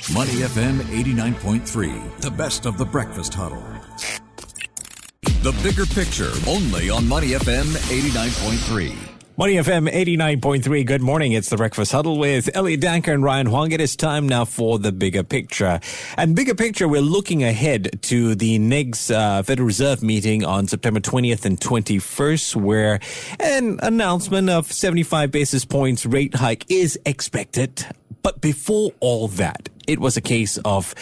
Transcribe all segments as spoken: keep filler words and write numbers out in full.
Money F M eighty-nine point three, the best of the breakfast huddle. The bigger picture, only on Money F M eighty-nine point three. Money F M eighty-nine point three. Good morning. It's the Breakfast Huddle with Elliot Danker and Ryan Huang. It is time now for the bigger picture. And bigger picture, we're looking ahead to the next uh, Federal Reserve meeting on September twentieth and twenty-first, where an announcement of seventy-five basis points rate hike is expected. But before all that, it was a case of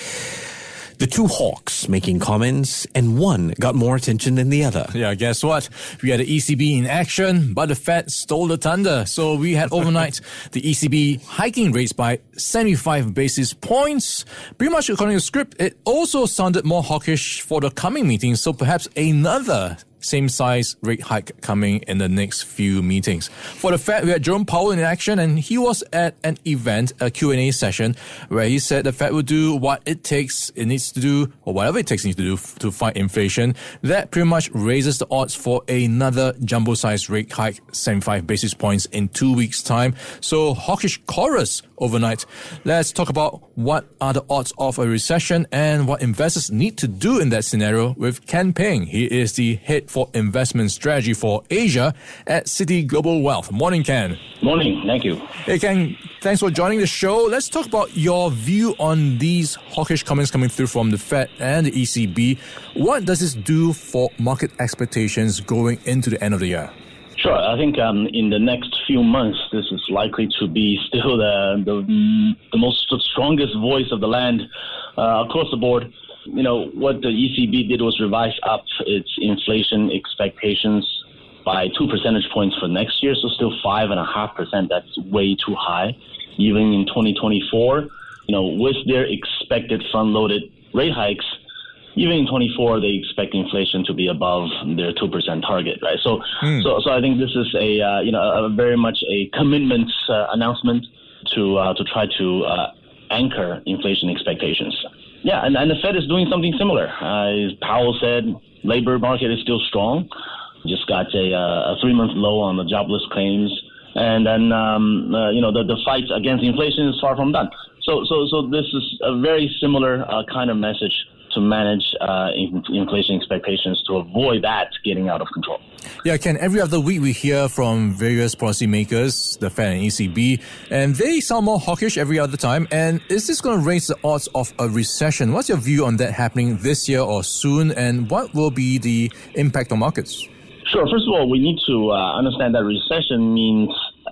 the two hawks making comments, and one got more attention than the other. Yeah, guess what? We had the E C B in action, but the Fed stole the thunder. So we had overnight the E C B hiking rates by seventy-five basis points. Pretty much according to script, it also sounded more hawkish for the coming meetings, so perhaps another same-size rate hike coming in the next few meetings. For the Fed, we had Jerome Powell in action, and he was at an event, a Q and A session, where he said the Fed will do what it takes, it needs to do, or whatever it takes it needs to do f- to fight inflation. That pretty much raises the odds for another jumbo-sized rate hike, seventy-five basis points in two weeks' time. So hawkish chorus overnight. Let's talk about what are the odds of a recession and what investors need to do in that scenario with Ken Peng. He is the head for investment strategy for Asia at Citi Global Wealth. Morning, Ken. Morning. Thank you. Hey, Ken. Thanks for joining the show. Let's talk about your view on these hawkish comments coming through from the Fed and the E C B. What does this do for market expectations going into the end of the year? Sure. I think um, in the next few months, this is likely to be still the the, the most the strongest voice of the land uh, across the board. You know, what the E C B did was revise up its inflation expectations by two percentage points for next year, so still five point five percent. That's way too high. Even in twenty twenty-four, you know, with their expected front-loaded rate hikes, even in twenty-four, they expect inflation to be above their two percent target, right? So, mm. so, so I think this is a, uh, you know, a very much a commitment uh, announcement to uh, to try to uh, anchor inflation expectations. Yeah, and, and the Fed is doing something similar. Uh, as Powell said, labor market is still strong. Just got a, uh, a three-month low on the jobless claims, and then um, uh, you know the, the fight against inflation is far from done. So, so, so this is a very similar uh, kind of message to manage uh, in, inflation expectations to avoid that getting out of control. Yeah, Ken, every other week we hear from various policymakers, the Fed and E C B, and they sound more hawkish every other time. And is this going to raise the odds of a recession? What's your view on that happening this year or soon, and what will be the impact on markets? Sure. First of all, we need to uh, understand that recession means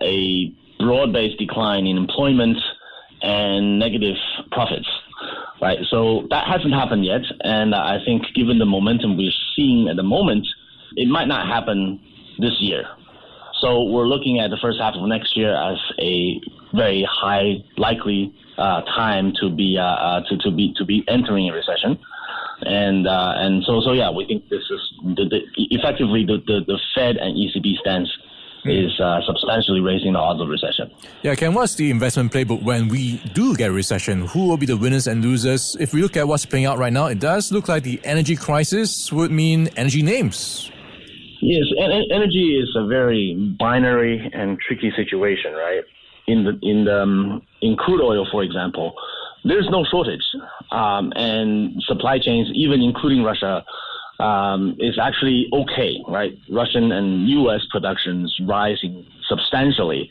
a broad-based decline in employment and negative profits. Right, so that hasn't happened yet, and I think given the momentum we're seeing at the moment, it might not happen this year. So we're looking at the first half of next year as a very high likely uh, time to be uh, uh, to to be to be entering a recession, and uh, and so so yeah, we think this is the, the, effectively the, the the Fed and E C B stance is uh, substantially raising the odds of recession. Yeah, Ken, what's the investment playbook when we do get a recession? Who will be the winners and losers? If we look at what's playing out right now, it does look like the energy crisis would mean energy names. Yes, en- energy is a very binary and tricky situation, right? In the in the um, in crude oil, for example, there's no shortage, um, and supply chains, even including Russia, Um, is actually okay, right? Russian and U S productions rising substantially,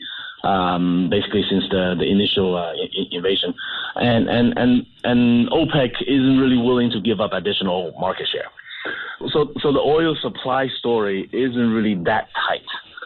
um, basically since the, the initial uh, I- invasion, and and and and OPEC isn't really willing to give up additional market share. So so the oil supply story isn't really that tight.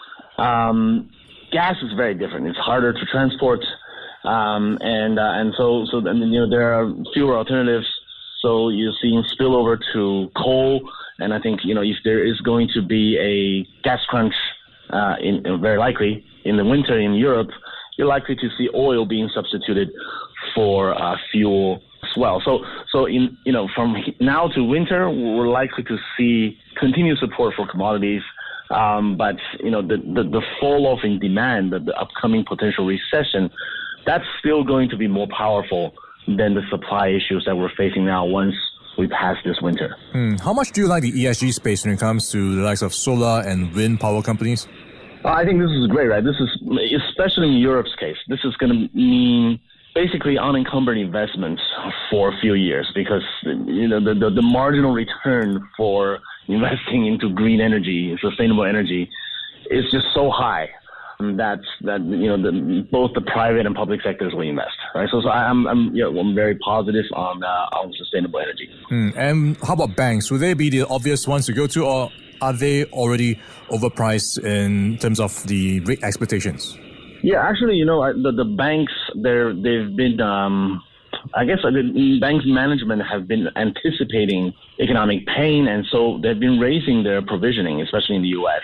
Um, gas is very different. It's harder to transport, um, and uh, and so so then you know there are fewer alternatives. So you're seeing spillover to coal, and I think you know if there is going to be a gas crunch, uh, in, very likely in the winter in Europe, you're likely to see oil being substituted for uh, fuel as well. So so in you know from now to winter, we're likely to see continued support for commodities, um, but you know the, the the fall off in demand, the, the upcoming potential recession, that's still going to be more powerful than the supply issues that we're facing now once we pass this winter. Hmm. How much do you like the E S G space when it comes to the likes of solar and wind power companies? I think this is great, right? This is, especially in Europe's case, this is going to mean basically unencumbered investments for a few years because you know the, the, the marginal return for investing into green energy, sustainable energy, is just so high that that you know the, both the private and public sectors will invest. Right. So so I'm I'm you know, I'm very positive on uh, on sustainable energy. Mm, and how about banks? Will they be the obvious ones to go to, or are they already overpriced in terms of the rate expectations? Yeah, actually, you know, the the banks, they're they've been, um, I guess, the banks management have been anticipating economic pain, and so they've been raising their provisioning, especially in the U S.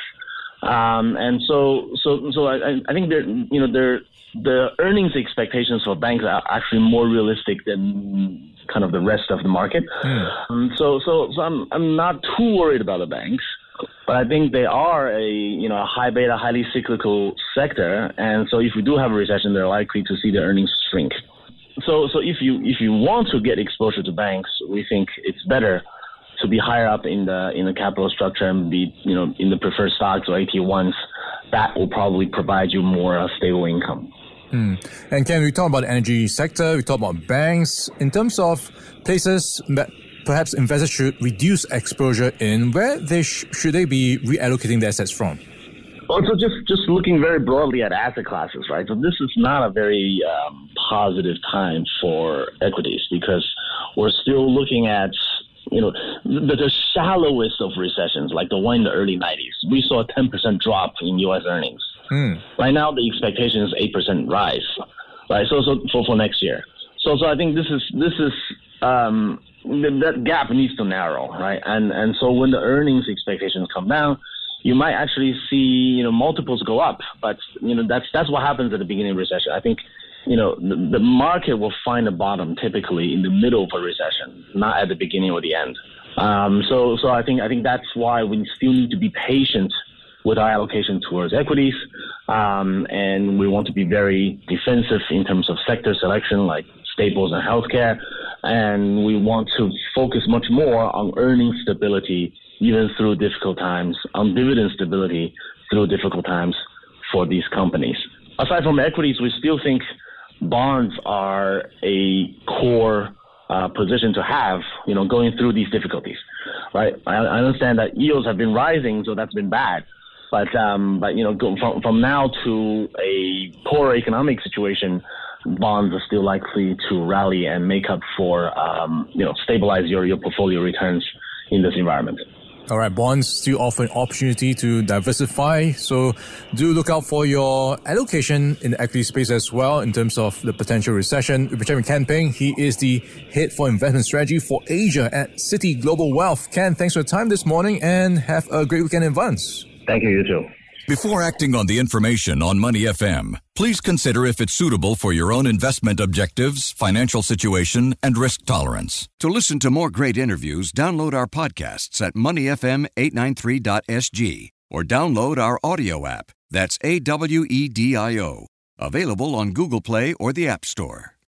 Um, and so, so, so I, I think they're, you know, they're the earnings expectations for banks are actually more realistic than kind of the rest of the market. Mm. Um, so, so, so I'm I'm not too worried about the banks. But I think they are a you know a high beta, highly cyclical sector, and so if we do have a recession, they're likely to see their earnings shrink. So so if you if you want to get exposure to banks, we think it's better to be higher up in the in the capital structure and be you know in the preferred stocks or A T ones. That will probably provide you more uh, stable income. Hmm. And Ken, we talk about the energy sector, we talk about banks. In terms of places that perhaps investors should reduce exposure in, where they sh- should they be reallocating their assets from? Also, just, just looking very broadly at asset classes, right? So this is not a very um, positive time for equities because we're still looking at, you know, the, the shallowest of recessions, like the one in the early nineties. We saw a ten percent drop in U S earnings. Hmm. Right now, the expectation is eight percent rise, right? So, so for, for next year. So, so I think this is this is. Um, that gap needs to narrow, right? And and so when the earnings expectations come down, you might actually see you know multiples go up. But you know that's that's what happens at the beginning of a recession. I think you know the, the market will find a bottom typically in the middle of a recession, not at the beginning or the end. Um, so so I think I think that's why we still need to be patient with our allocation towards equities, um, and we want to be very defensive in terms of sector selection, like staples and healthcare. And we want to focus much more on earnings stability, even through difficult times, on dividend stability through difficult times for these companies. Aside from equities, we still think bonds are a core uh, position to have, you know, going through these difficulties, right? I, I understand that yields have been rising, so that's been bad. But, um, but you know, from, from now to a poor economic situation, bonds are still likely to rally and make up for, um, you know, stabilize your, your portfolio returns in this environment. All right, bonds still offer an opportunity to diversify. So do look out for your allocation in the equity space as well in terms of the potential recession. We're chatting with Ken Peng. He is the head for investment strategy for Asia at Citi Global Wealth. Ken, thanks for your time this morning and have a great weekend in advance. Thank you, you too. Before acting on the information on Money F M, please consider if it's suitable for your own investment objectives, financial situation, and risk tolerance. To listen to more great interviews, download our podcasts at money f m eight nine three dot s g or download our audio app. That's A W E D I O. Available on Google Play or the App Store.